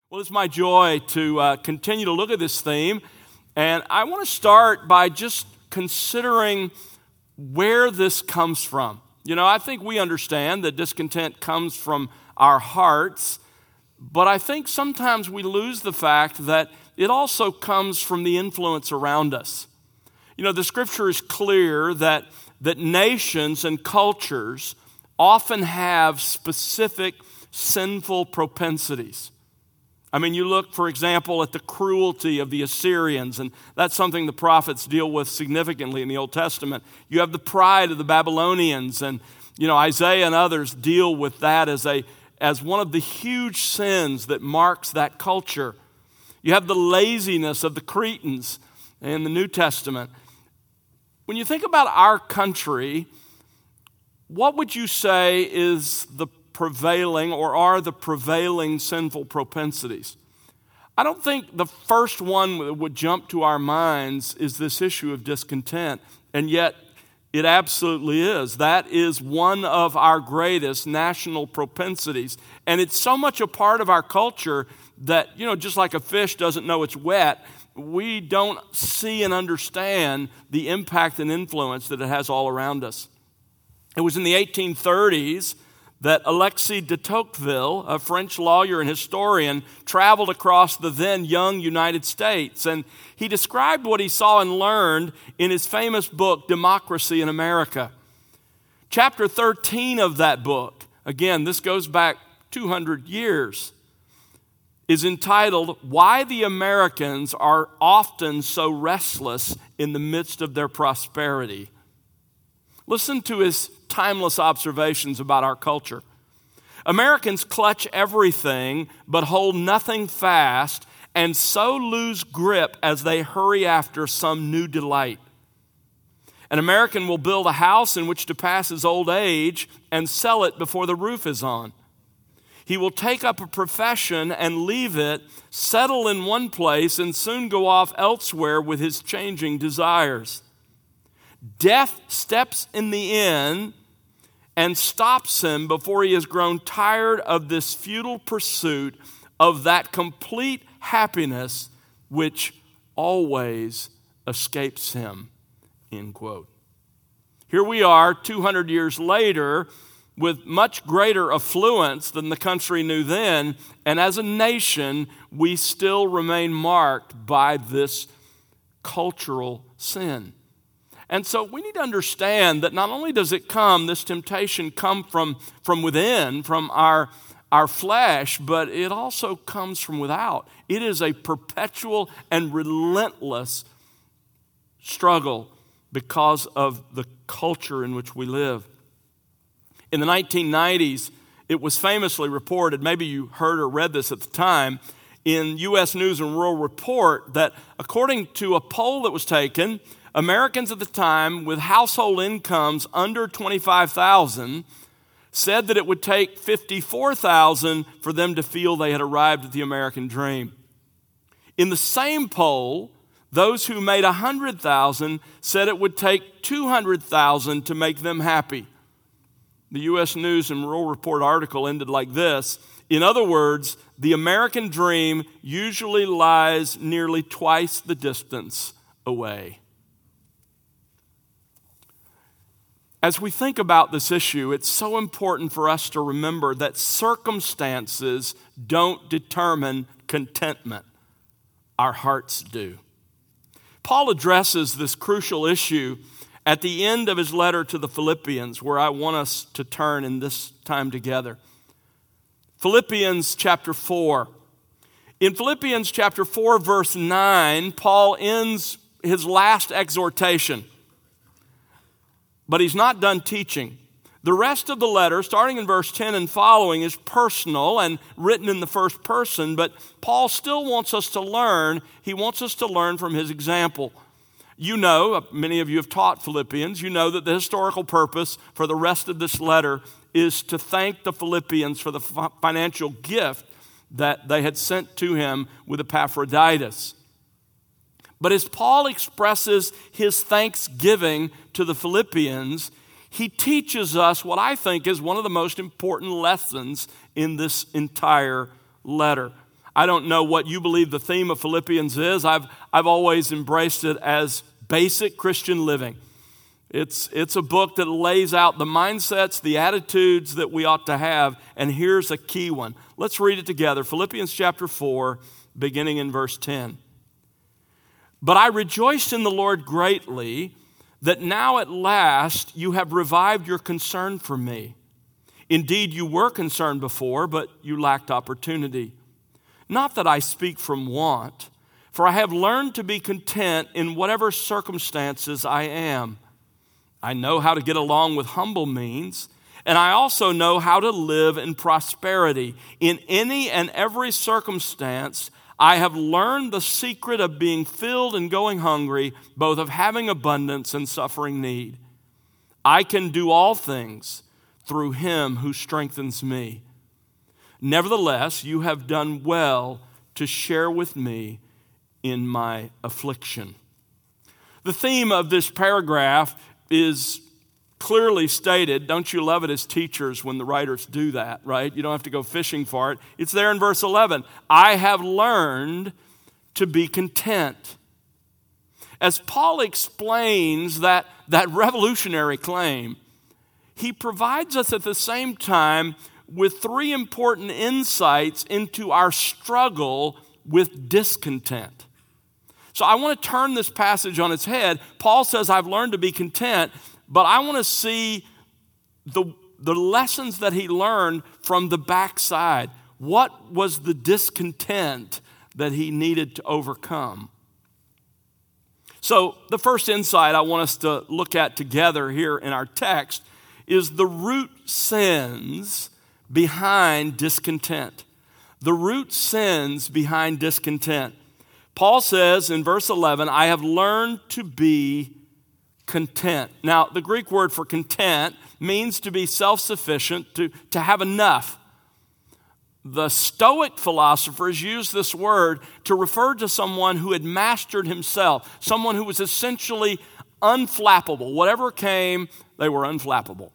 Well, it's my joy to continue to look at this theme, and I want to start by just considering where this comes from. You know, I think we understand that discontent comes from our hearts, but I think sometimes we lose the fact that it also comes from the influence around us. You know, the scripture is clear that nations and cultures often have specific sinful propensities. I mean, you look, for example, at the cruelty of the Assyrians, and that's something the prophets deal with significantly in the Old Testament. You have the pride of the Babylonians, and, you know, Isaiah and others deal with that as one of the huge sins that marks that culture. You have the laziness of the Cretans in the New Testament. When you think about our country, what would you say is the prevailing or are the prevailing sinful propensities? I don't think the first one that would jump to our minds is this issue of discontent, and yet it absolutely is. That is one of our greatest national propensities, and it's so much a part of our culture that, you know, just like a fish doesn't know it's wet, we don't see and understand the impact and influence that it has all around us. It was in the 1830s that Alexis de Tocqueville, a French lawyer and historian, traveled across the then young United States. And he described what he saw and learned in his famous book, Democracy in America. Chapter 13 of that book, again, this goes back 200 years, is entitled, Why the Americans Are Often So Restless in the Midst of Their Prosperity. Listen to his timeless observations about our culture. Americans clutch everything but hold nothing fast and so lose grip as they hurry after some new delight. An American will build a house in which to pass his old age and sell it before the roof is on. He will take up a profession and leave it, settle in one place, and soon go off elsewhere with his changing desires. Death steps in the inn and stops him before he has grown tired of this futile pursuit of that complete happiness which always escapes him, end quote. Here we are 200 years later with much greater affluence than the country knew then, and as a nation, we still remain marked by this cultural sin. And so we need to understand that not only does this temptation come from within, from our flesh, but it also comes from without. It is a perpetual and relentless struggle because of the culture in which we live. In the 1990s, it was famously reported, maybe you heard or read this at the time, in U.S. News and World Report, that according to a poll that was taken, Americans at the time with household incomes under $25,000 said that it would take $54,000 for them to feel they had arrived at the American dream. In the same poll, those who made $100,000 said it would take $200,000 to make them happy. The U.S. News and World Report article ended like this. In other words, the American dream usually lies nearly twice the distance away. As we think about this issue, it's so important for us to remember that circumstances don't determine contentment. Our hearts do. Paul addresses this crucial issue at the end of his letter to the Philippians, where I want us to turn in this time together. Philippians chapter 4. In Philippians chapter 4, verse 9, Paul ends his last exhortation. But he's not done teaching. The rest of the letter, starting in verse 10 and following, is personal and written in the first person, but Paul still wants us to learn. He wants us to learn from his example. You know, many of you have taught Philippians, you know that the historical purpose for the rest of this letter is to thank the Philippians for the financial gift that they had sent to him with Epaphroditus. But as Paul expresses his thanksgiving to the Philippians, he teaches us what I think is one of the most important lessons in this entire letter. I don't know what you believe the theme of Philippians is. I've always embraced it as basic Christian living. It's a book that lays out the mindsets, the attitudes that we ought to have, and here's a key one. Let's read it together. Philippians chapter 4, beginning in verse 10. But I rejoiced in the Lord greatly that now at last you have revived your concern for me. Indeed, you were concerned before, but you lacked opportunity. Not that I speak from want, for I have learned to be content in whatever circumstances I am. I know how to get along with humble means, and I also know how to live in prosperity. In any and every circumstance, I have learned the secret of being filled and going hungry, both of having abundance and suffering need. I can do all things through him who strengthens me. Nevertheless, you have done well to share with me in my affliction. The theme of this paragraph is clearly stated. Don't you love it as teachers when the writers do that, right? You don't have to go fishing for it. It's there in verse 11. I have learned to be content. As Paul explains that revolutionary claim, he provides us at the same time with three important insights into our struggle with discontent. So I want to turn this passage on its head. Paul says, I've learned to be content, but I want to see the lessons that he learned from the backside. What was the discontent that he needed to overcome? So the first insight I want us to look at together here in our text is the root sins behind discontent. The root sins behind discontent. Paul says in verse 11, I have learned to be content. Now, the Greek word for content means to be self-sufficient, to have enough. The Stoic philosophers used this word to refer to someone who had mastered himself, someone who was essentially unflappable. Whatever came, they were unflappable.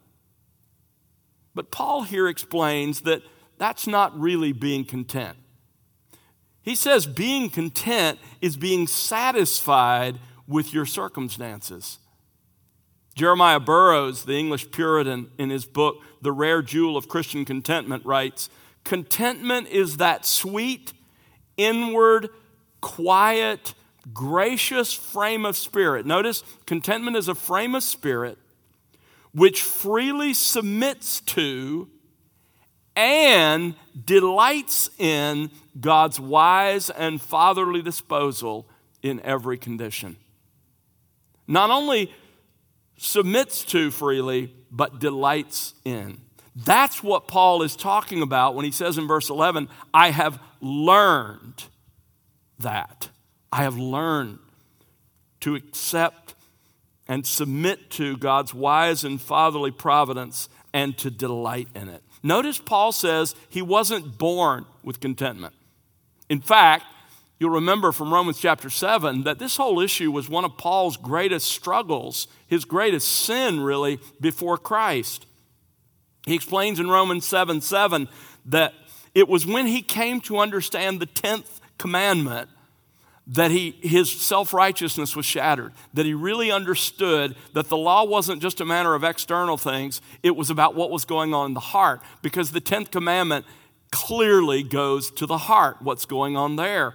But Paul here explains that that's not really being content. He says being content is being satisfied with your circumstances. Jeremiah Burroughs, the English Puritan, in his book, The Rare Jewel of Christian Contentment, writes, contentment is that sweet, inward, quiet, gracious frame of spirit. Notice, contentment is a frame of spirit which freely submits to and delights in God's wise and fatherly disposal in every condition. Not only submits to freely, but delights in. That's what Paul is talking about when he says in verse 11, I have learned that. I have learned to accept and submit to God's wise and fatherly providence and to delight in it. Notice Paul says he wasn't born with contentment. In fact, you'll remember from Romans chapter 7 that this whole issue was one of Paul's greatest struggles, his greatest sin really, before Christ. He explains in Romans 7:7 that it was when he came to understand the 10th commandment that his self-righteousness was shattered, that he really understood that the law wasn't just a matter of external things, it was about what was going on in the heart, because the 10th commandment clearly goes to the heart, what's going on there.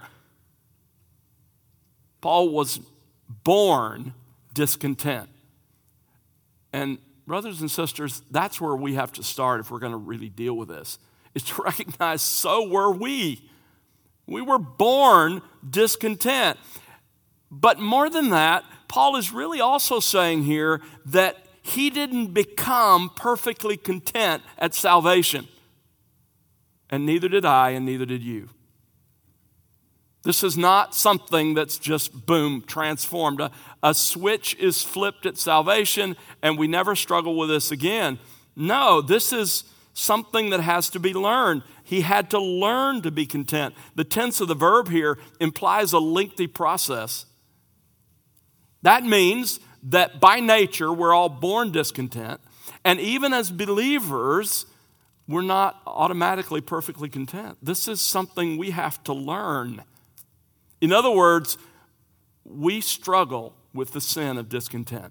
Paul was born discontent. And brothers and sisters, that's where we have to start if we're going to really deal with this, is to recognize so were we. We were born discontent. But more than that, Paul is really also saying here that he didn't become perfectly content at salvation. And neither did I, and neither did you. This is not something that's just, boom, transformed. A switch is flipped at salvation, and we never struggle with this again. No, this is something that has to be learned. He had to learn to be content. The tense of the verb here implies a lengthy process. That means that by nature, we're all born discontent. And even as believers, we're not automatically perfectly content. This is something we have to learn. In other words, we struggle with the sin of discontent.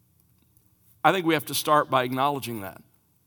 I think we have to start by acknowledging that.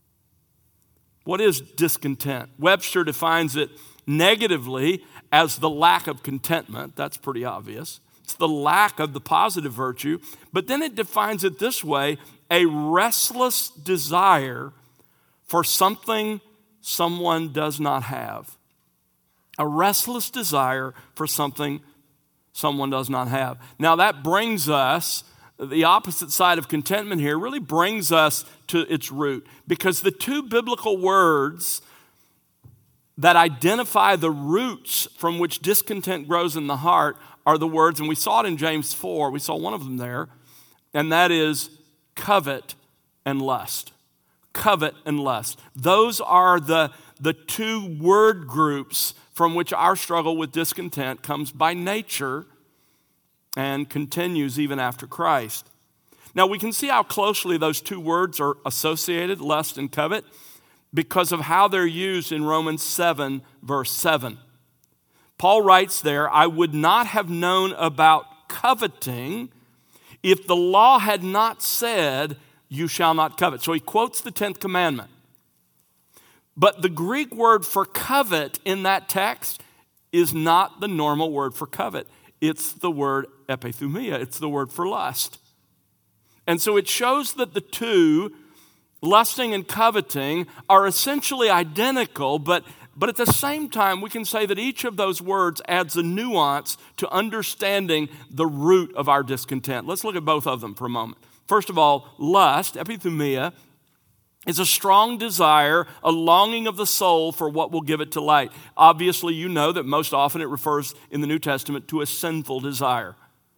What is discontent? Webster defines it negatively as the lack of contentment. That's pretty obvious. It's the lack of the positive virtue. But then it defines it this way: a restless desire for something someone does not have. A restless desire for something someone does not have. Now that brings us, the opposite side of contentment here really brings us to its root, because the two biblical words that identify the roots from which discontent grows in the heart are the words, and we saw it in James 4, we saw one of them there, and that is covet and lust. Covet and lust. Those are the two word groups from which our struggle with discontent comes by nature and continues even after Christ. Now we can see how closely those two words are associated, lust and covet, because of how they're used in Romans 7, verse 7. Paul writes there, "I would not have known about coveting if the law had not said, 'You shall not covet.'" So he quotes the 10th commandment. But the Greek word for covet in that text is not the normal word for covet. It's the word epithumia. It's the word for lust. And so it shows that the two, lusting and coveting, are essentially identical, but at the same time, we can say that each of those words adds a nuance to understanding the root of our discontent. Let's look at both of them for a moment. First of all, lust, epithumia, is a strong desire, a longing of the soul for what will give it to light. Obviously, you know that most often it refers in the New Testament to a sinful desire.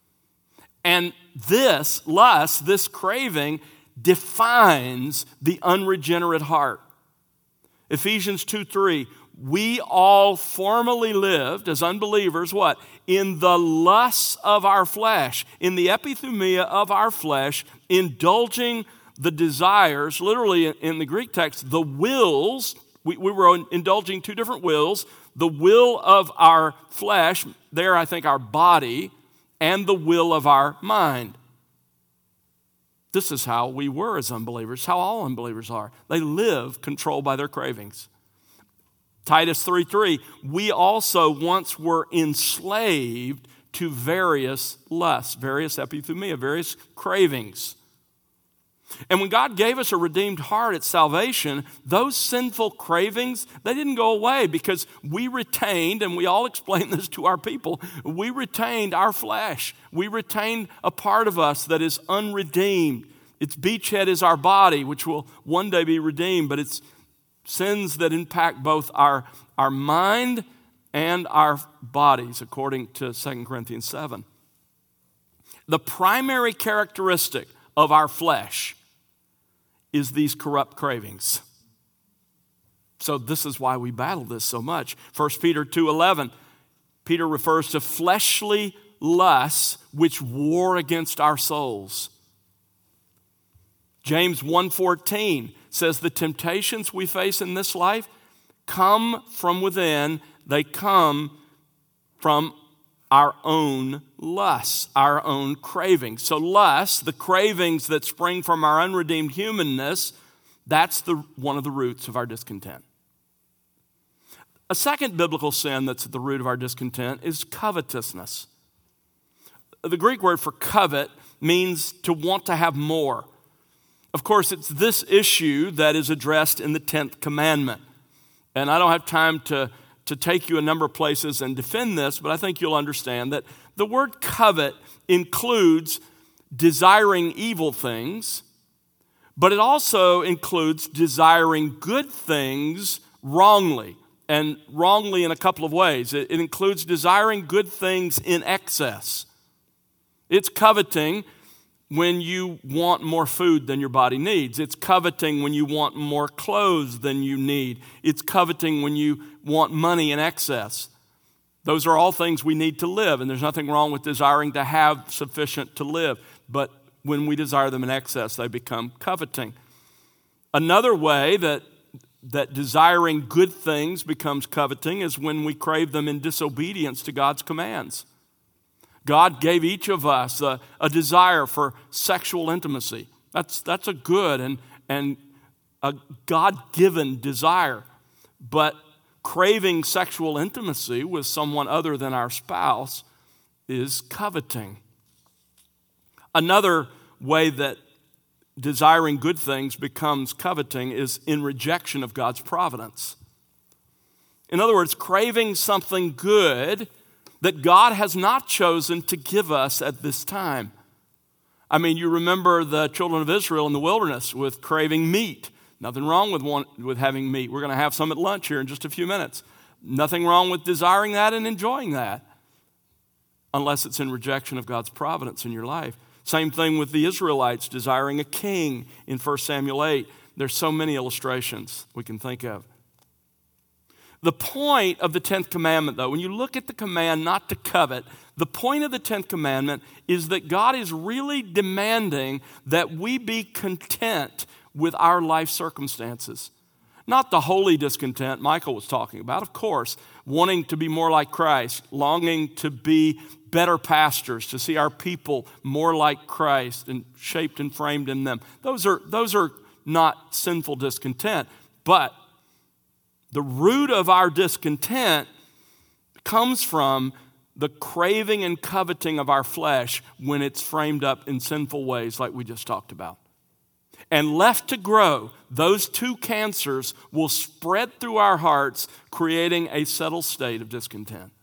And this lust, this craving, defines the unregenerate heart. Ephesians 2:3, we all formerly lived as unbelievers, what? In the lusts of our flesh, in the epithumia of our flesh, indulging the desires, literally in the Greek text, the wills. We were indulging two different wills. The will of our flesh, there I think our body, and the will of our mind. This is how we were as unbelievers, how all unbelievers are. They live controlled by their cravings. Titus 3:3, we also once were enslaved to various lusts, various epithumia, various cravings. And when God gave us a redeemed heart at salvation, those sinful cravings, they didn't go away, because we retained, and we all explain this to our people, we retained our flesh. We retained a part of us that is unredeemed. Its beachhead is our body, which will one day be redeemed, but it's sins that impact both our mind and our bodies, according to 2 Corinthians 7. The primary characteristic of our flesh is these corrupt cravings. So this is why we battle this so much. 1 Peter 2:11, Peter refers to fleshly lusts which war against our souls. James 1:14 says the temptations we face in this life come from within. They come from our own lusts, our own cravings. So lust, the cravings that spring from our unredeemed humanness, that's one of the roots of our discontent. A second biblical sin that's at the root of our discontent is covetousness. The Greek word for covet means to want to have more. Of course, it's this issue that is addressed in the 10th commandment. And I don't have time to take you a number of places and defend this, but I think you'll understand that the word covet includes desiring evil things, but it also includes desiring good things wrongly, and wrongly in a couple of ways. It includes desiring good things in excess. It's coveting when you want more food than your body needs. It's coveting when you want more clothes than you need. It's coveting when you want money in excess. Those are all things we need to live, and there's nothing wrong with desiring to have sufficient to live. But when we desire them in excess, they become coveting. Another way that that desiring good things becomes coveting is when we crave them in disobedience to God's commands. God gave each of us a desire for sexual intimacy. That's a good and a God-given desire. But craving sexual intimacy with someone other than our spouse is coveting. Another way that desiring good things becomes coveting is in rejection of God's providence. In other words, craving something good that God has not chosen to give us at this time. I mean, you remember the children of Israel in the wilderness with craving meat. Nothing wrong with having meat. We're going to have some at lunch here in just a few minutes. Nothing wrong with desiring that and enjoying that, unless it's in rejection of God's providence in your life. Same thing with the Israelites desiring a king in 1 Samuel 8. There's so many illustrations we can think of. The point of the 10th commandment, though, when you look at the command not to covet, the point of the 10th commandment is that God is really demanding that we be content with our life circumstances. Not the holy discontent Michael was talking about, of course, wanting to be more like Christ, longing to be better pastors, to see our people more like Christ and shaped and framed in them. Those are not sinful discontent, but the root of our discontent comes from the craving and coveting of our flesh when it's framed up in sinful ways like we just talked about. And left to grow, those two cancers will spread through our hearts, creating a settled state of discontent.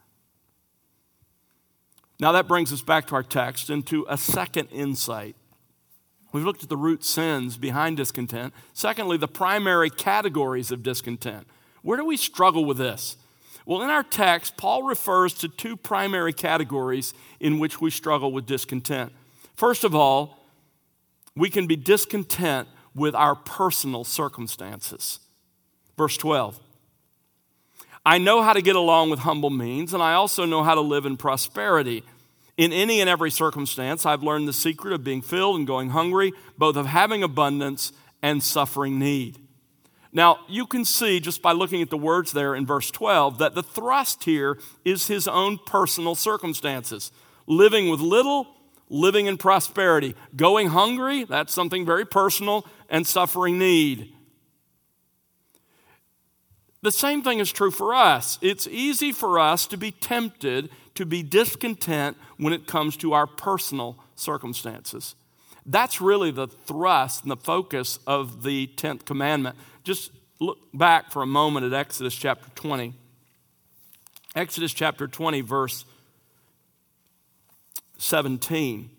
Now that brings us back to our text into a second insight. We've looked at the root sins behind discontent. Secondly, the primary categories of discontent. Where do we struggle with this? Well, in our text, Paul refers to two primary categories in which we struggle with discontent. First of all, we can be discontent with our personal circumstances. Verse 12. I know how to get along with humble means, and I also know how to live in prosperity. In any and every circumstance, I've learned the secret of being filled and going hungry, both of having abundance and suffering need. Now, you can see just by looking at the words there in verse 12 that the thrust here is his own personal circumstances. Living with little, living in prosperity. Going hungry, that's something very personal, and suffering need. The same thing is true for us. It's easy for us to be tempted to be discontent when it comes to our personal circumstances. That's really the thrust and the focus of the 10th commandment. Just look back for a moment at Exodus chapter 20. Exodus chapter 20, verse 17.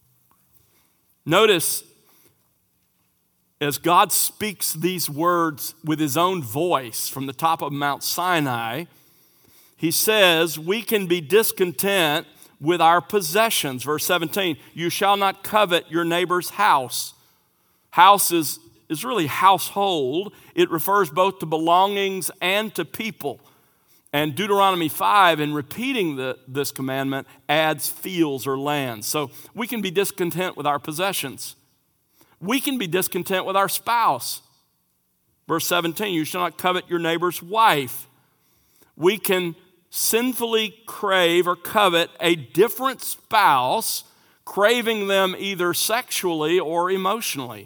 Notice as God speaks these words with his own voice from the top of Mount Sinai, he says we can be discontent with our possessions. Verse 17, you shall not covet your neighbor's house. House is really household. It refers both to belongings and to people. And Deuteronomy 5, in repeating this commandment, adds fields or lands. So we can be discontent with our possessions. We can be discontent with our spouse. Verse 17, you shall not covet your neighbor's wife. We can sinfully crave or covet a different spouse, craving them either sexually or emotionally.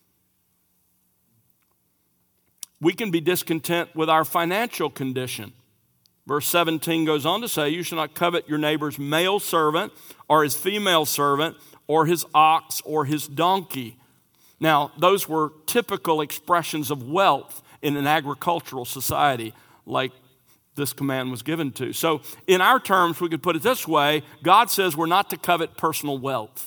We can be discontent with our financial condition. Verse 17 goes on to say, you shall not covet your neighbor's male servant or his female servant or his ox or his donkey. Now, those were typical expressions of wealth in an agricultural society like this command was given to. So in our terms, we could put it this way, God says we're not to covet personal wealth.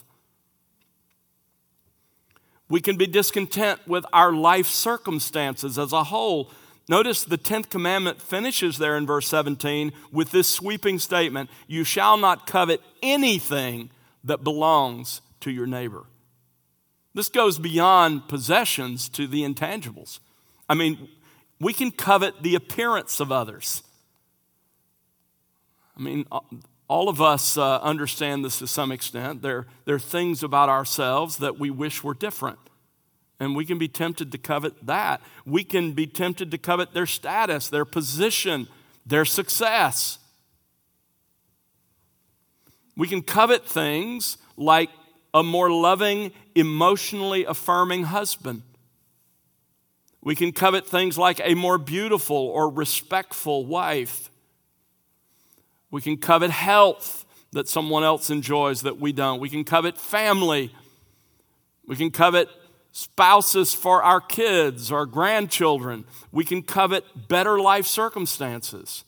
We can be discontent with our life circumstances as a whole. Notice the 10th commandment finishes there in verse 17 with this sweeping statement, you shall not covet anything that belongs to your neighbor. This goes beyond possessions to the intangibles. I mean, we can covet the appearance of others. I mean, all of us understand this to some extent. There are things about ourselves that we wish were different. And we can be tempted to covet that. We can be tempted to covet their status, their position, their success. We can covet things like a more loving, emotionally affirming husband. We can covet things like a more beautiful or respectful wife. We can covet health that someone else enjoys that we don't. We can covet family. We can covet spouses for our kids or grandchildren. We can covet better life circumstances.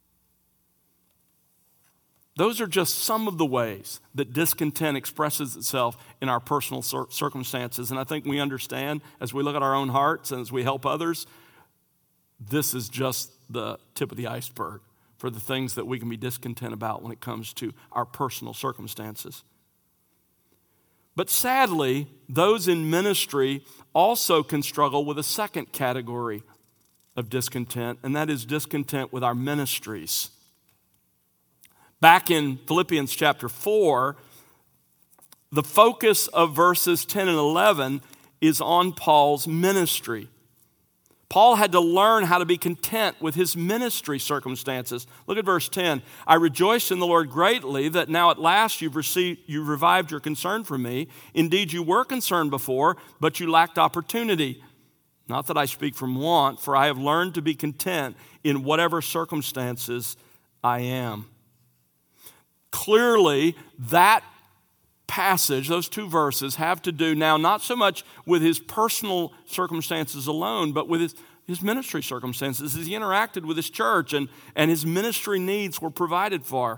Those are just some of the ways that discontent expresses itself in our personal circumstances. And I think we understand as we look at our own hearts and as we help others, this is just the tip of the iceberg for the things that we can be discontent about when it comes to our personal circumstances. But sadly, those in ministry also can struggle with a second category of discontent, and that is discontent with our ministries. Back in Philippians chapter 4, the focus of verses 10 and 11 is on Paul's ministry. Paul had to learn how to be content with his ministry circumstances. Look at verse 10. I rejoice in the Lord greatly that now at last you've revived your concern for me. Indeed, you were concerned before, but you lacked opportunity. Not that I speak from want, for I have learned to be content in whatever circumstances I am. Clearly, that passage, those two verses, have to do now not so much with his personal circumstances alone, but with his ministry circumstances as he interacted with his church and his ministry needs were provided for.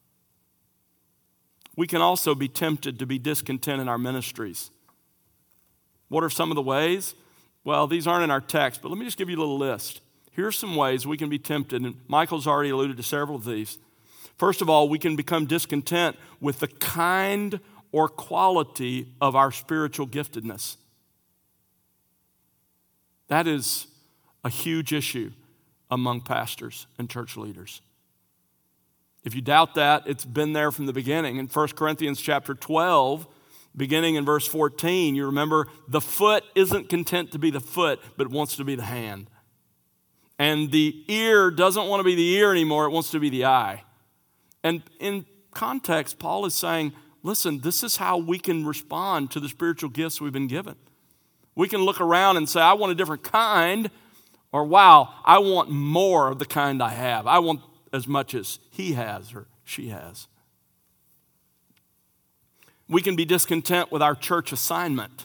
We can also be tempted to be discontent in our ministries. What are some of the ways? Well, these aren't in our text, but let me just give you a little list. Here's some ways we can be tempted, and Michael's already alluded to several of these. First of all, we can become discontent with the kind or quality of our spiritual giftedness. That is a huge issue among pastors and church leaders. If you doubt that, it's been there from the beginning. In 1 Corinthians chapter 12, beginning in verse 14, you remember the foot isn't content to be the foot, but wants to be the hand. And the ear doesn't want to be the ear anymore, it wants to be the eye. And in context, Paul is saying, listen, this is how we can respond to the spiritual gifts we've been given. We can look around and say, I want a different kind, or wow, I want more of the kind I have. I want as much as he has or she has. We can be discontent with our church assignment,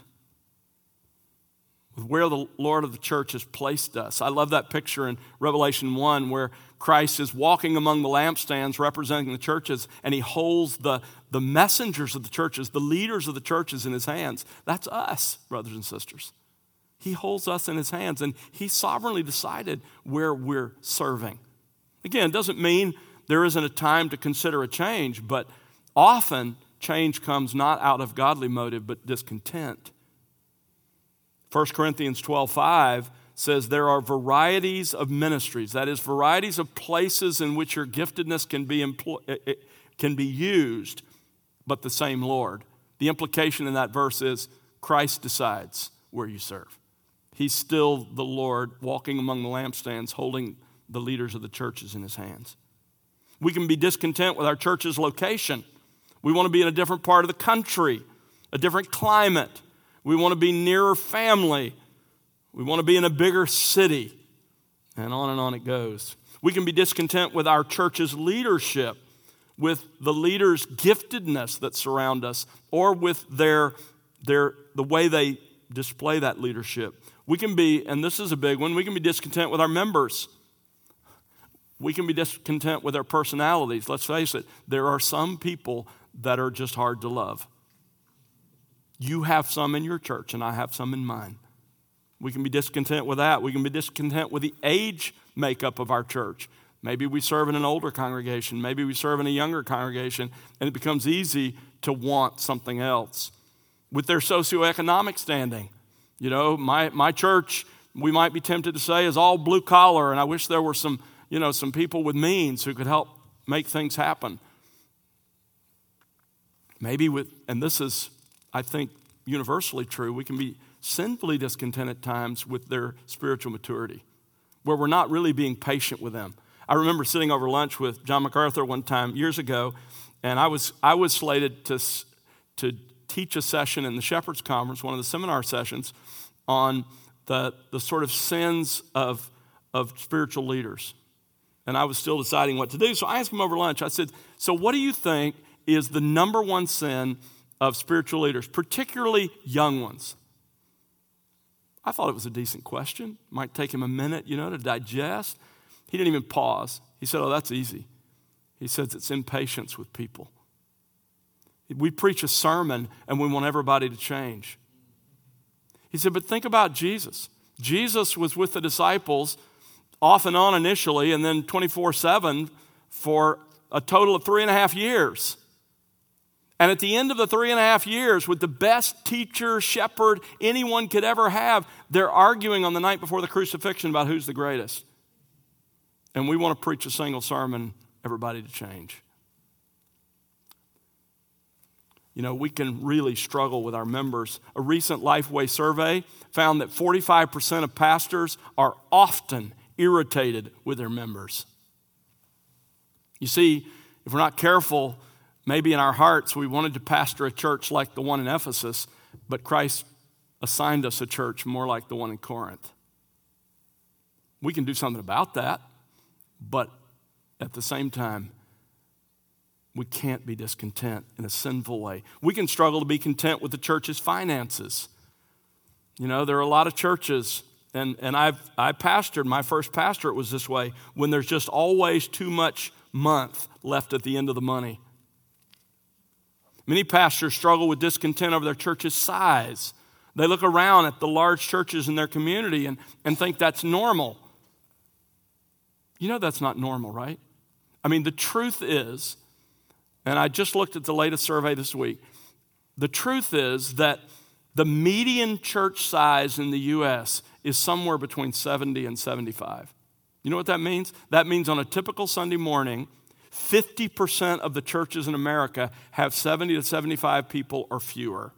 with where the Lord of the church has placed us. I love that picture in Revelation 1 where Christ is walking among the lampstands representing the churches, and he holds the messengers of the churches, the leaders of the churches in his hands. That's us, brothers and sisters. He holds us in his hands, and he sovereignly decided where we're serving. Again, it doesn't mean there isn't a time to consider a change, but often change comes not out of godly motive, but discontent. 1 Corinthians 12:5 says there are varieties of ministries. That is, varieties of places in which your giftedness can be used, but the same Lord. The implication in that verse is Christ decides where you serve. He's still the Lord walking among the lampstands, holding the leaders of the churches in his hands. We can be discontent with our church's location. We want to be in a different part of the country, a different climate. We want to be nearer family. We want to be in a bigger city. And on it goes. We can be discontent with our church's leadership, with the leaders' giftedness that surround us, or with the way they display that leadership. We can be, and this is a big one, we can be discontent with our members. We can be discontent with their personalities. Let's face it, there are some people that are just hard to love. You have some in your church, and I have some in mine. We can be discontent with that. We can be discontent with the age makeup of our church. Maybe we serve in an older congregation. Maybe we serve in a younger congregation, and it becomes easy to want something else. With their socioeconomic standing. You know, my church, we might be tempted to say, is all blue collar, and I wish there were some people with means who could help make things happen. Maybe and this is, I think, universally true, we can be sinfully discontent at times with their spiritual maturity, where we're not really being patient with them. I remember sitting over lunch with John MacArthur one time years ago, and I was slated to teach a session in the Shepherd's Conference, one of the seminar sessions, on the sort of sins of spiritual leaders. And I was still deciding what to do. So I asked him over lunch, I said, so what do you think is the number one sin of spiritual leaders, particularly young ones? I thought it was a decent question. Might take him a minute, to digest. He didn't even pause. He said, oh, that's easy. He says it's impatience with people. We preach a sermon and we want everybody to change. He said, but think about Jesus. Jesus was with the disciples off and on initially, and then 24/7 for a total of 3.5 years. And at the end of the 3.5 years, with the best teacher, shepherd anyone could ever have, they're arguing on the night before the crucifixion about who's the greatest. And we want to preach a single sermon, everybody to change. We can really struggle with our members. A recent Lifeway survey found that 45% of pastors are often irritated with their members. You see, if we're not careful, maybe in our hearts we wanted to pastor a church like the one in Ephesus, but Christ assigned us a church more like the one in Corinth. We can do something about that, but at the same time, we can't be discontent in a sinful way. We can struggle to be content with the church's finances. There are a lot of churches, and I pastored, my first pastorate was this way, when there's just always too much month left at the end of the money. Many pastors struggle with discontent over their church's size. They look around at the large churches in their community and think that's normal. That's not normal, right? The truth is, and I just looked at the latest survey this week, the truth is that the median church size in the U.S. is somewhere between 70 and 75. You know what that means? That means on a typical Sunday morning, 50% of the churches in America have 70 to 75 people or fewer.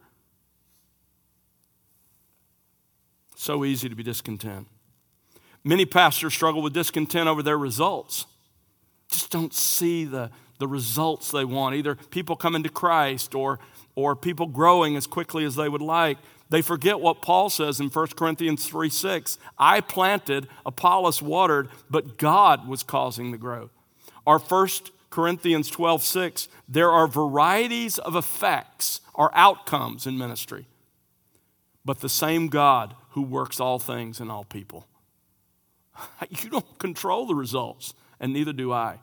So easy to be discontent. Many pastors struggle with discontent over their results. Just don't see the results they want. Either people coming to Christ or people growing as quickly as they would like. They forget what Paul says in 1 Corinthians 3:6. I planted, Apollos watered, but God was causing the growth. Or 1 Corinthians 12:6. There are varieties of effects or outcomes in ministry, but the same God who works all things in all people. You don't control the results, and neither do I.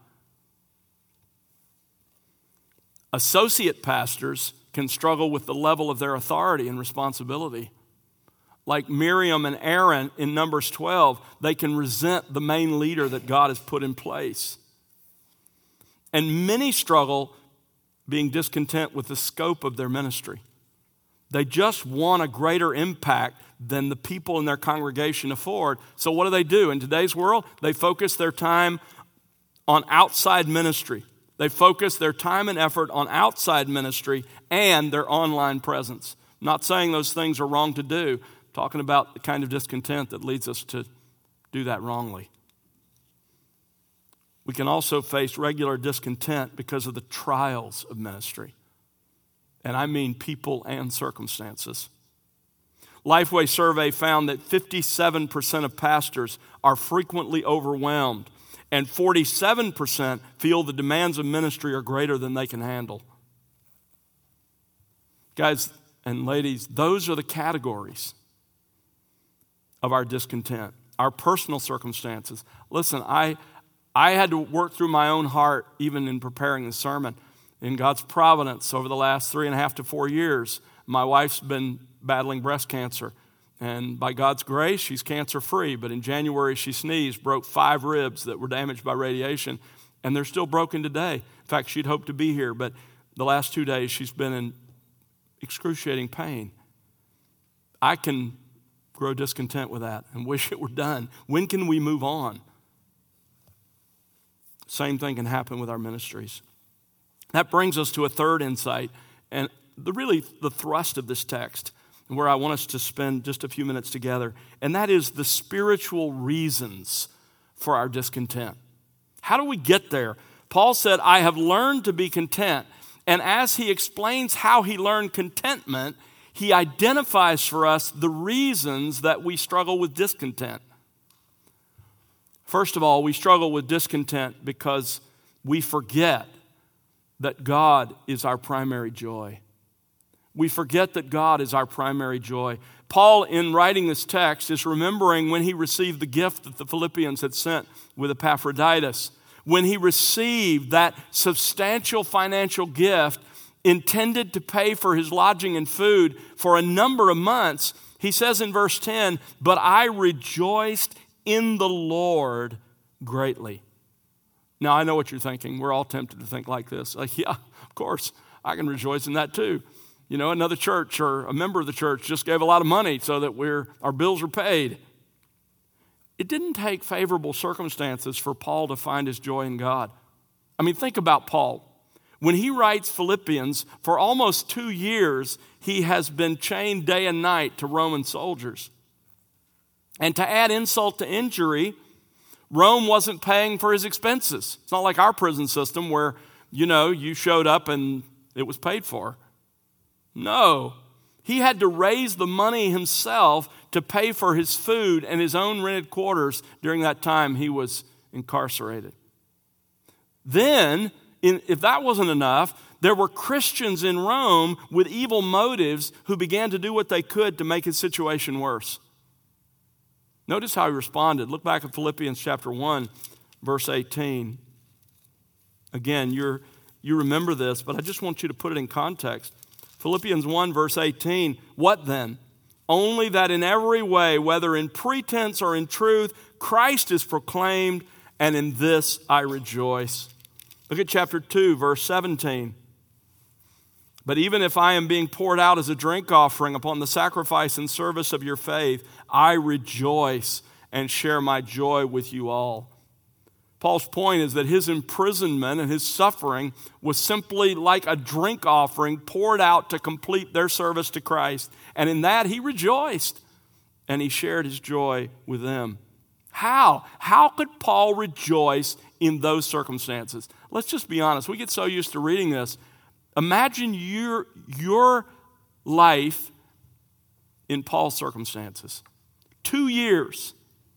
Associate pastors can struggle with the level of their authority and responsibility. Like Miriam and Aaron in Numbers 12, they can resent the main leader that God has put in place. And many struggle being discontent with the scope of their ministry. They just want a greater impact than the people in their congregation afford. So what do? In today's world, they focus their time on outside ministry. They focus their time and effort on outside ministry and their online presence. I'm not saying those things are wrong to do. I'm talking about the kind of discontent that leads us to do that wrongly. We can also face regular discontent because of the trials of ministry. And I mean people and circumstances. Lifeway survey found that 57% of pastors are frequently overwhelmed, and 47% feel the demands of ministry are greater than they can handle. Guys and ladies, those are the categories of our discontent, our personal circumstances. Listen, I had to work through my own heart even in preparing the sermon. In God's providence, over the last 3.5 to 4 years, my wife's been battling breast cancer. And by God's grace, she's cancer-free. But in January, she sneezed, broke 5 ribs that were damaged by radiation. And they're still broken today. In fact, she'd hoped to be here. But the last 2 days, she's been in excruciating pain. I can grow discontent with that and wish it were done. When can we move on? Same thing can happen with our ministries. That brings us to a third insight, and the thrust of this text. where I want us to spend just a few minutes together, and that is the spiritual reasons for our discontent. How do we get there? Paul said, I have learned to be content. And as he explains how he learned contentment, he identifies for us the reasons that we struggle with discontent. First of all, we struggle with discontent because we forget that God is our primary joy. We forget that God is our primary joy. Paul, in writing this text, is remembering when he received the gift that the Philippians had sent with Epaphroditus. When he received that substantial financial gift intended to pay for his lodging and food for a number of months, he says in verse 10, "But I rejoiced in the Lord greatly." Now, I know what you're thinking. We're all tempted to think like this. Like, yeah, of course, I can rejoice in that too. You know, another church or a member of the church just gave a lot of money so that our bills are paid. It didn't take favorable circumstances for Paul to find his joy in God. I mean, think about Paul. When he writes Philippians, for almost 2 years, he has been chained day and night to Roman soldiers. And to add insult to injury, Rome wasn't paying for his expenses. It's not like our prison system where, you showed up and it was paid for. No, he had to raise the money himself to pay for his food and his own rented quarters during that time he was incarcerated. Then, if that wasn't enough, there were Christians in Rome with evil motives who began to do what they could to make his situation worse. Notice how he responded. Look back at Philippians chapter 1, verse 18. Again, you remember this, but I just want you to put it in context. Philippians 1, verse 18, "What then? Only that in every way, whether in pretense or in truth, Christ is proclaimed, and in this I rejoice." Look at chapter 2, verse 17. "But even if I am being poured out as a drink offering upon the sacrifice and service of your faith, I rejoice and share my joy with you all." Paul's point is that his imprisonment and his suffering was simply like a drink offering poured out to complete their service to Christ. And in that he rejoiced and he shared his joy with them. How? How could Paul rejoice in those circumstances? Let's just be honest. We get so used to reading this. Imagine your life in Paul's circumstances. 2 years.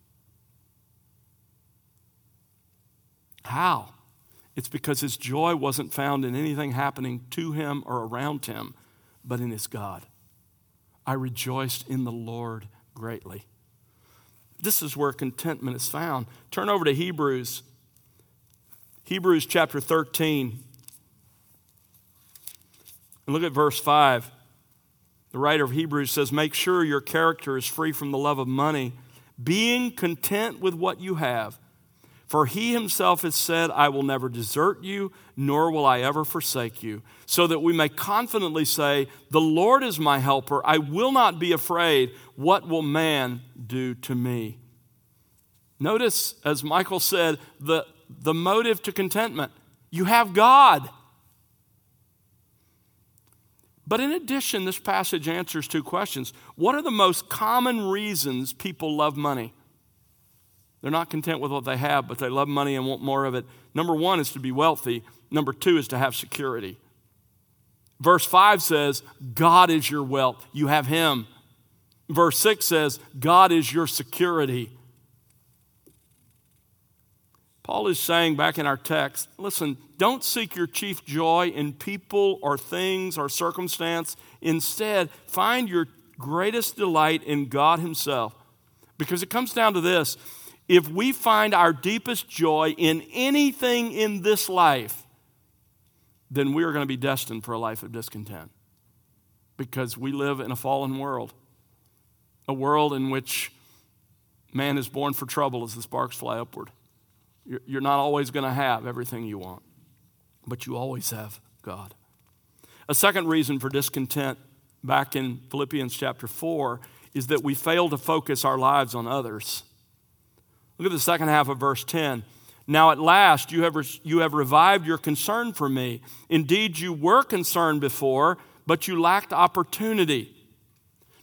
How? It's because his joy wasn't found in anything happening to him or around him, but in his God. "I rejoiced in the Lord greatly." This is where contentment is found. Turn over to Hebrews. Hebrews chapter 13. And look at verse 5. The writer of Hebrews says, "Make sure your character is free from the love of money, being content with what you have. For he himself has said, I will never desert you, nor will I ever forsake you. So that we may confidently say, the Lord is my helper. I will not be afraid. What will man do to me?" Notice, as Michael said, the motive to contentment. You have God. But in addition, this passage answers 2 questions. What are the most common reasons people love money? They're not content with what they have, but they love money and want more of it. Number 1 is to be wealthy. Number 2 is to have security. Verse 5 says, God is your wealth. You have him. Verse 6 says, God is your security. Paul is saying back in our text, listen, don't seek your chief joy in people or things or circumstance. Instead, find your greatest delight in God himself. Because it comes down to this. If we find our deepest joy in anything in this life, then we are going to be destined for a life of discontent. Because we live in a fallen world. A world in which man is born for trouble as the sparks fly upward. You're not always going to have everything you want, but you always have God. A second reason for discontent back in Philippians chapter 4 is that we fail to focus our lives on others. Look at the second half of verse 10. Now at last you have revived your concern for me. Indeed, you were concerned before, but you lacked opportunity.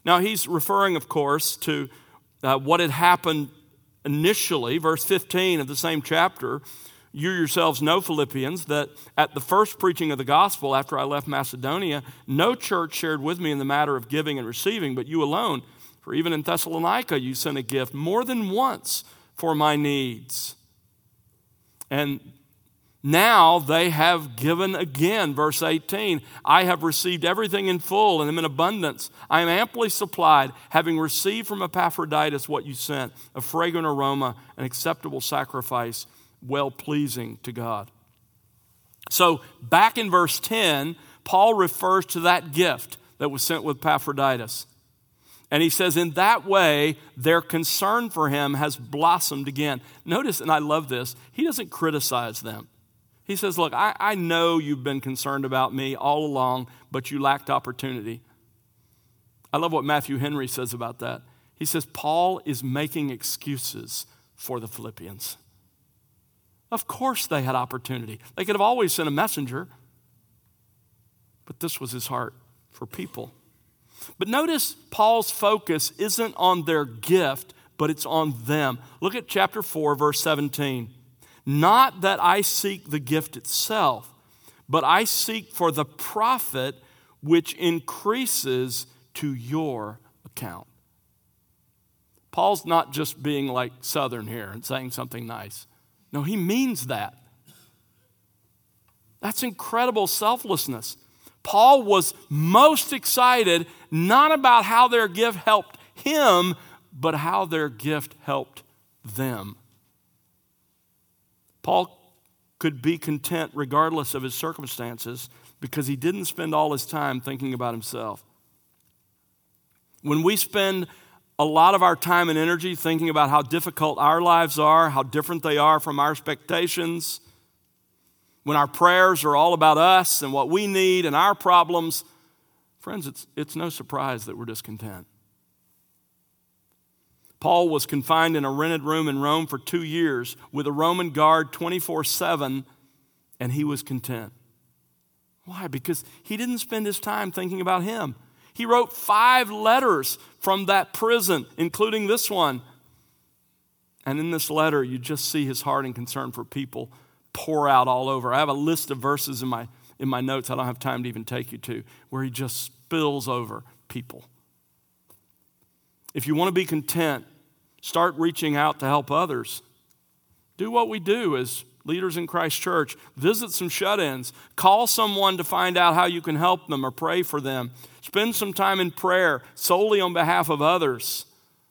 Now, he's referring, of course, to what had happened initially, verse 15 of the same chapter. You yourselves know, Philippians, that at the first preaching of the gospel after I left Macedonia, no church shared with me in the matter of giving and receiving, but you alone. For even in Thessalonica you sent a gift more than once for my needs. And now they have given again, verse 18, I have received everything in full and am in abundance. I am amply supplied, having received from Epaphroditus what you sent, a fragrant aroma, an acceptable sacrifice, well-pleasing to God. So back in verse 10, Paul refers to that gift that was sent with Epaphroditus. And he says, in that way, their concern for him has blossomed again. Notice, and I love this, he doesn't criticize them. He says, look, I know you've been concerned about me all along, but you lacked opportunity. I love what Matthew Henry says about that. He says, Paul is making excuses for the Philippians. Of course they had opportunity. They could have always sent a messenger, but this was his heart for people. But notice Paul's focus isn't on their gift, but it's on them. Look at chapter 4, verse 17. Not that I seek the gift itself, but I seek for the profit which increases to your account. Paul's not just being like Southern here and saying something nice. No, he means that. That's incredible selflessness. Paul was most excited not about how their gift helped him, but how their gift helped them. Paul could be content regardless of his circumstances because he didn't spend all his time thinking about himself. When we spend a lot of our time and energy thinking about how difficult our lives are, how different they are from our expectations, when our prayers are all about us and what we need and our problems, friends, it's no surprise that we're discontent. Paul was confined in a rented room in Rome for 2 years with a Roman guard 24/7, and he was content. Why? Because he didn't spend his time thinking about him. He wrote 5 letters from that prison, including this one. And in this letter, you just see his heart and concern for people pour out all over. I have a list of verses in my notes I don't have time to even take you to, where he just spills over people. If you want to be content, start reaching out to help others. Do what we do as leaders in Christ Church. Visit some shut-ins. Call someone to find out how you can help them or pray for them. Spend some time in prayer solely on behalf of others.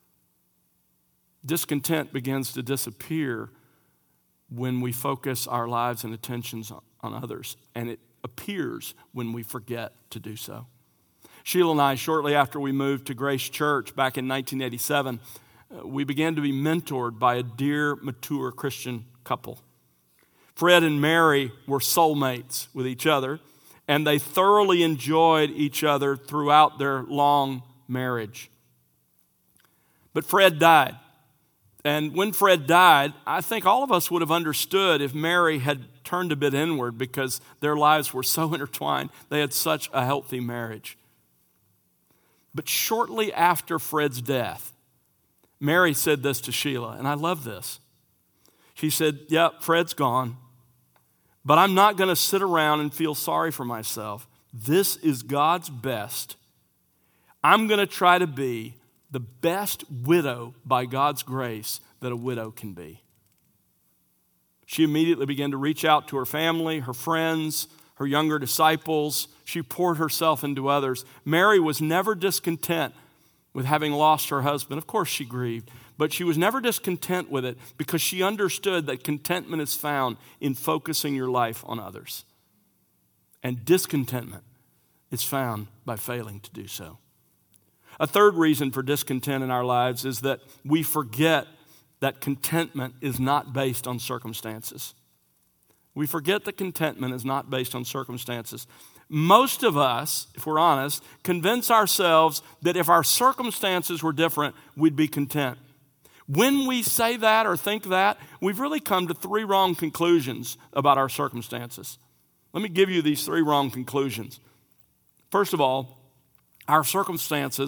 Discontent begins to disappear when we focus our lives and attentions on others, and it appears when we forget to do so. Sheila and I, shortly after we moved to Grace Church back in 1987, we began to be mentored by a dear, mature Christian couple. Fred and Mary were soulmates with each other, and they thoroughly enjoyed each other throughout their long marriage. But Fred died. And when Fred died, I think all of us would have understood if Mary had turned a bit inward because their lives were so intertwined. They had such a healthy marriage. But shortly after Fred's death, Mary said this to Sheila, and I love this. She said, "Yep, Fred's gone, but I'm not going to sit around and feel sorry for myself. This is God's best. I'm going to try to be the best widow by God's grace that a widow can be." She immediately began to reach out to her family, her friends, her younger disciples. She poured herself into others. Mary was never discontent with having lost her husband. Of course she grieved, but she was never discontent with it because she understood that contentment is found in focusing your life on others. And discontentment is found by failing to do so. A third reason for discontent in our lives is that we forget that contentment is not based on circumstances. We forget that contentment is not based on circumstances. Most of us, if we're honest, convince ourselves that if our circumstances were different, we'd be content. When we say that or think that, we've really come to 3 wrong conclusions about our circumstances. Let me give you these 3 wrong conclusions. First of all, our circumstances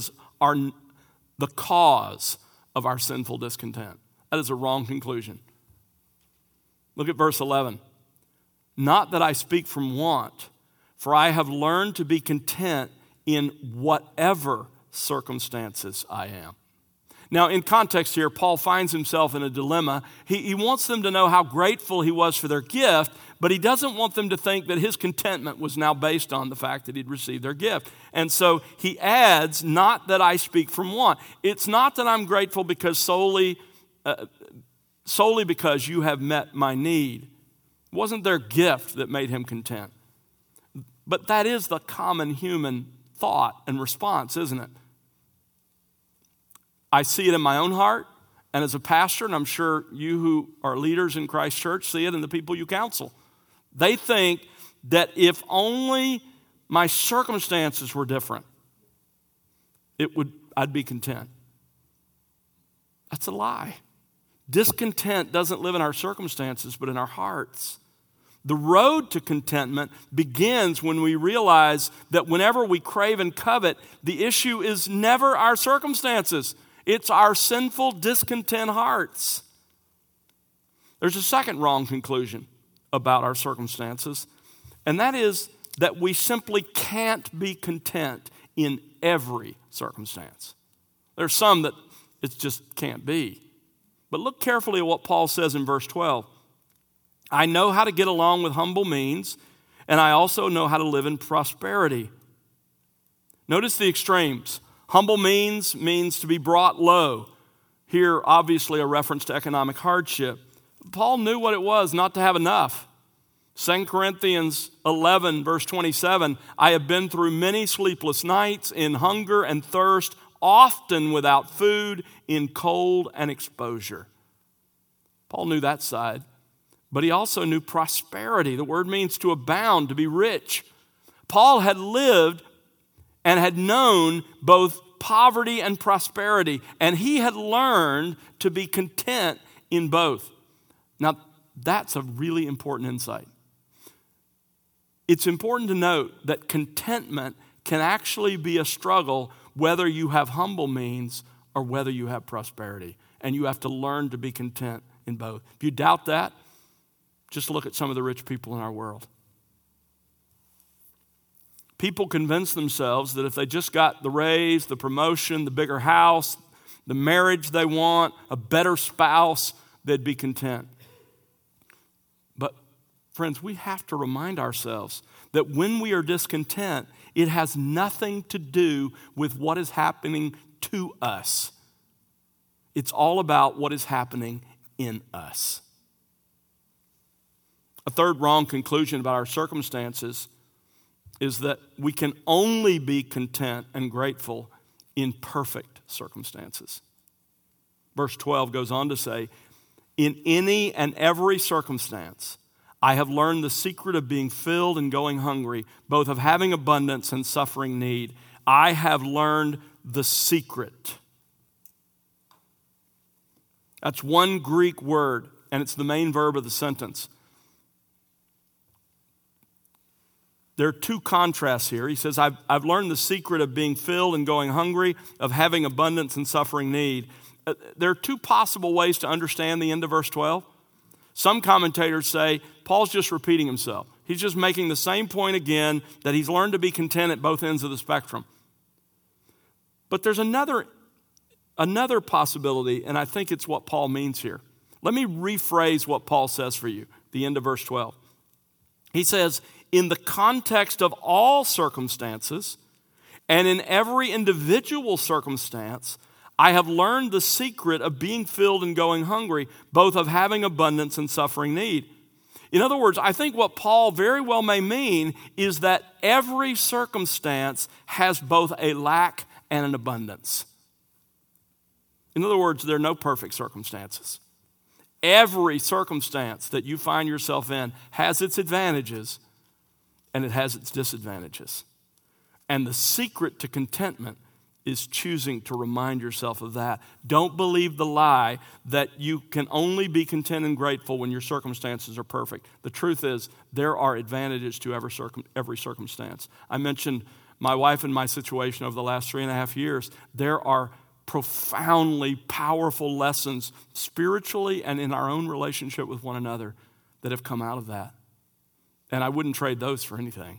are the cause of our sinful discontent. That is a wrong conclusion. Look at verse 11. Not that I speak from want, for I have learned to be content in whatever circumstances I am. Now, in context here, Paul finds himself in a dilemma. He wants them to know how grateful he was for their gift, but he doesn't want them to think that his contentment was now based on the fact that he'd received their gift. And so he adds, not that I speak from want. It's not that I'm grateful because solely because you have met my need. It wasn't their gift that made him content. But that is the common human thought and response, isn't it? I see it in my own heart, and as a pastor, and I'm sure you who are leaders in Christ Church see it in the people you counsel. They think that if only my circumstances were different, I'd be content. That's a lie. Discontent doesn't live in our circumstances, but in our hearts. The road to contentment begins when we realize that whenever we crave and covet, the issue is never our circumstances. It's our sinful, discontent hearts. There's a second wrong conclusion about our circumstances, and that is that we simply can't be content in every circumstance. There's some that it just can't be. But look carefully at what Paul says in verse 12. I know how to get along with humble means, and I also know how to live in prosperity. Notice the extremes. Humble means to be brought low. Here, obviously, a reference to economic hardship. Paul knew what it was not to have enough. 2 Corinthians 11, verse 27, I have been through many sleepless nights in hunger and thirst, often without food, in cold and exposure. Paul knew that side, but he also knew prosperity. The word means to abound, to be rich. Paul had lived and had known both poverty and prosperity, and he had learned to be content in both. Now, that's a really important insight. It's important to note that contentment can actually be a struggle whether you have humble means or whether you have prosperity, and you have to learn to be content in both. If you doubt that, just look at some of the rich people in our world. People convince themselves that if they just got the raise, the promotion, the bigger house, the marriage they want, a better spouse, they'd be content. But friends, we have to remind ourselves that when we are discontent, it has nothing to do with what is happening to us. It's all about what is happening in us. A third wrong conclusion about our circumstances is that we can only be content and grateful in perfect circumstances. Verse 12 goes on to say, in any and every circumstance, I have learned the secret of being filled and going hungry, both of having abundance and suffering need. I have learned the secret. That's one Greek word, and it's the main verb of the sentence. There are two contrasts here. He says, I've learned the secret of being filled and going hungry, of having abundance and suffering need. There are two possible ways to understand the end of verse 12. Some commentators say Paul's just repeating himself. He's just making the same point again, that he's learned to be content at both ends of the spectrum. But there's another possibility, and I think it's what Paul means here. Let me rephrase what Paul says for you, the end of verse 12. He says, in the context of all circumstances and in every individual circumstance, I have learned the secret of being filled and going hungry, both of having abundance and suffering need. In other words, I think what Paul very well may mean is that every circumstance has both a lack and an abundance. In other words, there are no perfect circumstances. Every circumstance that you find yourself in has its advantages and it has its disadvantages. And the secret to contentment is choosing to remind yourself of that. Don't believe the lie that you can only be content and grateful when your circumstances are perfect. The truth is, there are advantages to every circumstance. I mentioned my wife and my situation over the last 3.5 years, there are profoundly powerful lessons spiritually and in our own relationship with one another that have come out of that. And I wouldn't trade those for anything.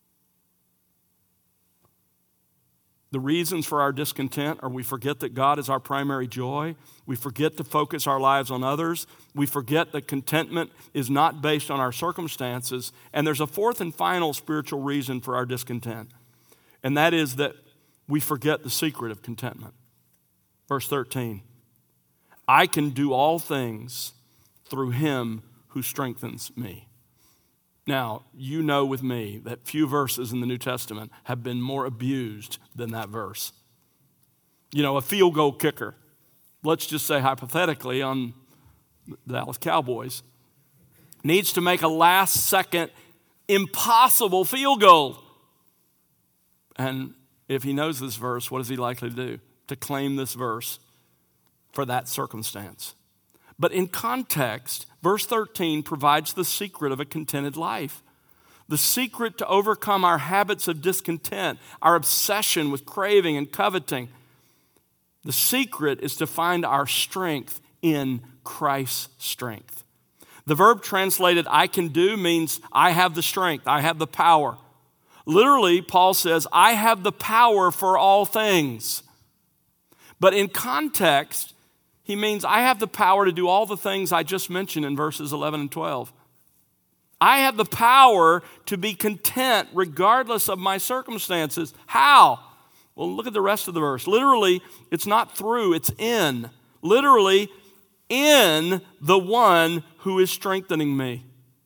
The reasons for our discontent are we forget that God is our primary joy. We forget to focus our lives on others. We forget that contentment is not based on our circumstances. And there's a fourth and final spiritual reason for our discontent. And that is that we forget the secret of contentment. Verse 13, I can do all things through him who strengthens me. Now, you know with me that few verses in the New Testament have been more abused than that verse. You know, a field goal kicker, let's just say hypothetically on the Dallas Cowboys, needs to make a last-second impossible field goal. And if he knows this verse, what is he likely to do? To claim this verse for that circumstance. But in context, verse 13 provides the secret of a contented life. The secret to overcome our habits of discontent, our obsession with craving and coveting. The secret is to find our strength in Christ's strength. The verb translated I can do means I have the strength, I have the power. Literally, Paul says, I have the power for all things. But in context, he means I have the power to do all the things I just mentioned in verses 11 and 12. I have the power to be content regardless of my circumstances. How? Well, look at the rest of the verse. Literally, it's not through, it's in. Literally, in the one who is strengthening me.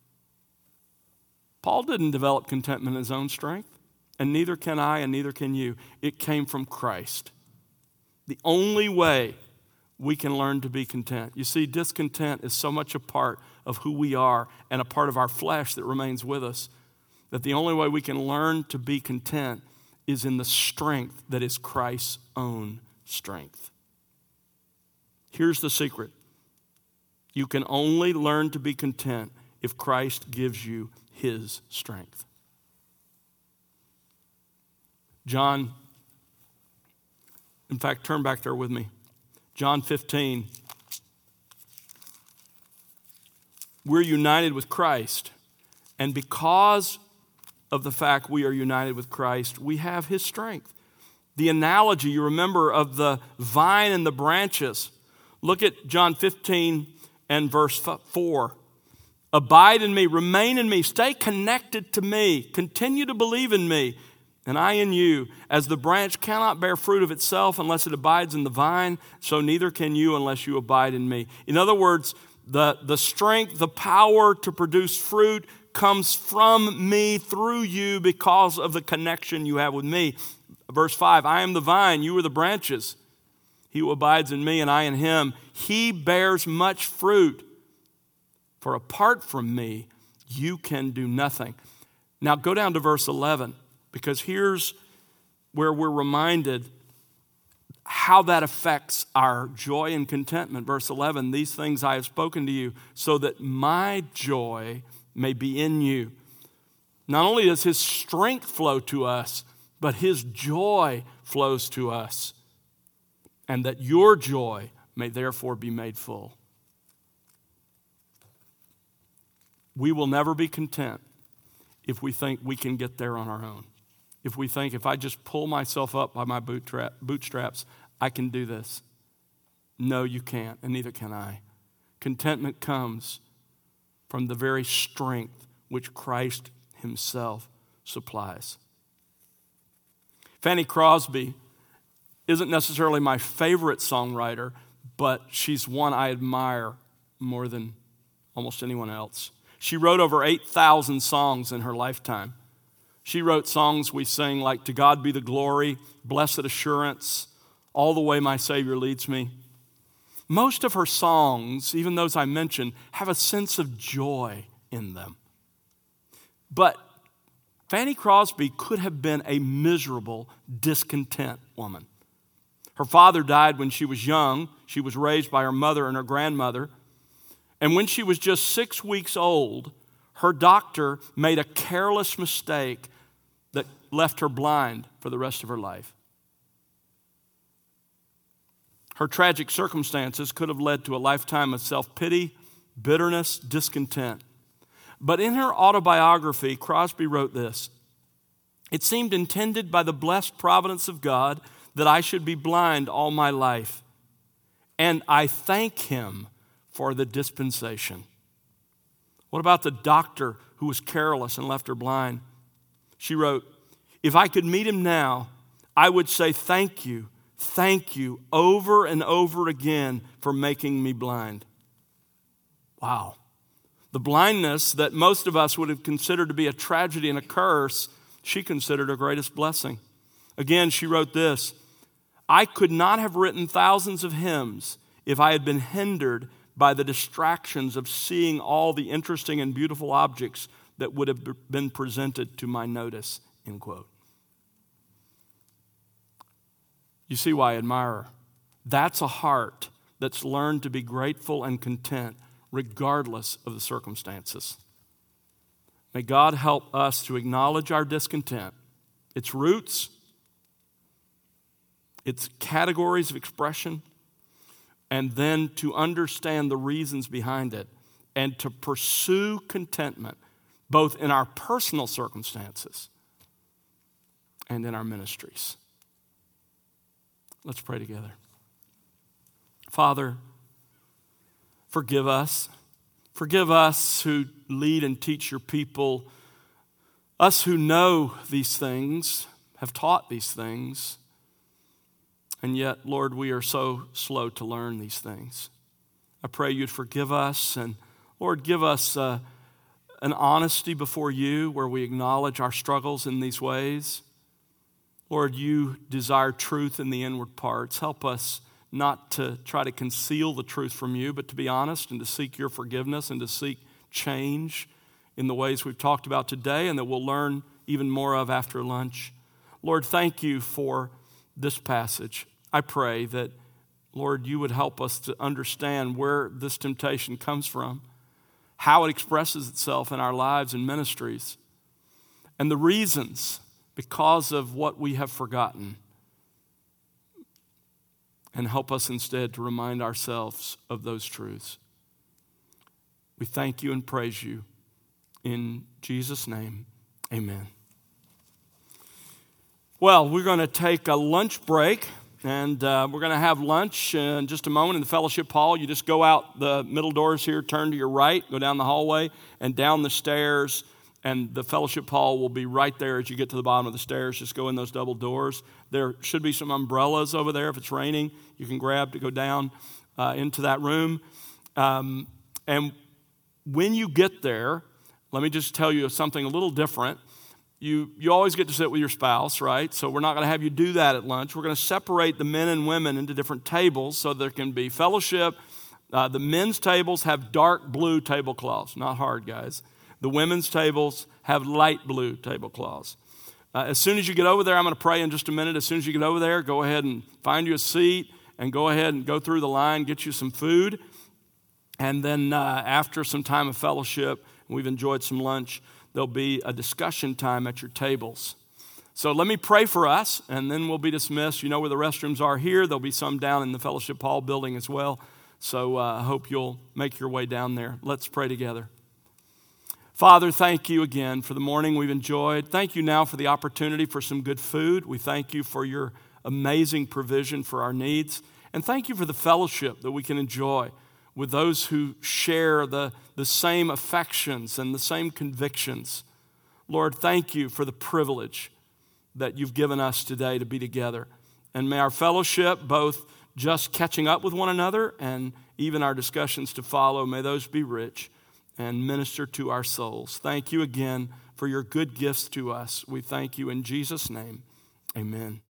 Paul didn't develop contentment in his own strength, and neither can I, and neither can you. It came from Christ. The only way we can learn to be content. You see, discontent is so much a part of who we are and a part of our flesh that remains with us, that the only way we can learn to be content is in the strength that is Christ's own strength. Here's the secret. You can only learn to be content if Christ gives you his strength. John, in fact, turn back there with me. John 15. We're united with Christ. And because of the fact we are united with Christ, we have his strength. The analogy, you remember, of the vine and the branches. Look at John 15 and verse 4. Abide in me, remain in me, stay connected to me, continue to believe in me, and I in you. As the branch cannot bear fruit of itself unless it abides in the vine, so neither can you unless you abide in me. In other words, the strength, the power to produce fruit comes from me through you because of the connection you have with me. Verse 5, I am the vine, you are the branches. He who abides in me and I in him, he bears much fruit. For apart from me, you can do nothing. Now go down to verse 11, because here's where we're reminded how that affects our joy and contentment. Verse 11, these things I have spoken to you, so that my joy may be in you. Not only does his strength flow to us, but his joy flows to us. And that your joy may therefore be made full. We will never be content if we think we can get there on our own. If we think if I just pull myself up by my bootstraps, I can do this. No, you can't, and neither can I. Contentment comes from the very strength which Christ himself supplies. Fanny Crosby isn't necessarily my favorite songwriter, but she's one I admire more than almost anyone else. She wrote over 8,000 songs in her lifetime. She wrote songs we sing like To God Be the Glory, Blessed Assurance, All the Way My Savior Leads Me. Most of her songs, even those I mentioned, have a sense of joy in them. But Fanny Crosby could have been a miserable, discontent woman. Her father died when she was young. She was raised by her mother and her grandmother. And when she was just 6 weeks old, her doctor made a careless mistake that left her blind for the rest of her life. Her tragic circumstances could have led to a lifetime of self-pity, bitterness, discontent. But in her autobiography, Crosby wrote this: "It seemed intended by the blessed providence of God that I should be blind all my life, and I thank Him for the dispensation." What about the doctor who was careless and left her blind? She wrote, "If I could meet him now, I would say thank you, over and over again for making me blind." Wow. The blindness that most of us would have considered to be a tragedy and a curse, she considered her greatest blessing. Again, she wrote this: "I could not have written thousands of hymns if I had been hindered by the distractions of seeing all the interesting and beautiful objects that would have been presented to my notice," end quote. You see why I admire her. That's a heart that's learned to be grateful and content regardless of the circumstances. May God help us to acknowledge our discontent, its roots, its categories of expression, and then to understand the reasons behind it and to pursue contentment both in our personal circumstances and in our ministries. Let's pray together. Father, forgive us. Forgive us who lead and teach your people, us who know these things, have taught these things, and yet, Lord, we are so slow to learn these things. I pray you'd forgive us, and Lord, give us an honesty before you where we acknowledge our struggles in these ways. Lord, you desire truth in the inward parts. Help us not to try to conceal the truth from you, but to be honest and to seek your forgiveness and to seek change in the ways we've talked about today and that we'll learn even more of after lunch. Lord, thank you for this passage. I pray that, Lord, you would help us to understand where this temptation comes from, how it expresses itself in our lives and ministries, and the reasons because of what we have forgotten. And help us instead to remind ourselves of those truths. We thank you and praise you. In Jesus' name, amen. Well, we're going to take a lunch break, and we're going to have lunch in just a moment in the fellowship hall. You just go out the middle doors here, turn to your right, go down the hallway, and down the stairs, and the fellowship hall will be right there as you get to the bottom of the stairs. Just go in those double doors. There should be some umbrellas over there. If it's raining, you can grab to go down into that room. And when you get there, let me just tell you something a little different. You always get to sit with your spouse, right? So we're not going to have you do that at lunch. We're going to separate the men and women into different tables so there can be fellowship. The men's tables have dark blue tablecloths, not hard, guys. The women's tables have light blue tablecloths. As soon as you get over there, I'm going to pray in just a minute. As soon as you get over there, go ahead and find you a seat and go ahead and go through the line, get you some food. And then after some time of fellowship, we've enjoyed some lunch, there'll be a discussion time at your tables. So let me pray for us, and then we'll be dismissed. You know where the restrooms are here. There'll be some down in the fellowship hall building as well. So I hope you'll make your way down there. Let's pray together. Father, thank you again for the morning we've enjoyed. Thank you now for the opportunity for some good food. We thank you for your amazing provision for our needs. And thank you for the fellowship that we can enjoy with those who share the same affections and the same convictions. Lord, thank you for the privilege that you've given us today to be together. And may our fellowship, both just catching up with one another and even our discussions to follow, may those be rich and minister to our souls. Thank you again for your good gifts to us. We thank you in Jesus' name. Amen.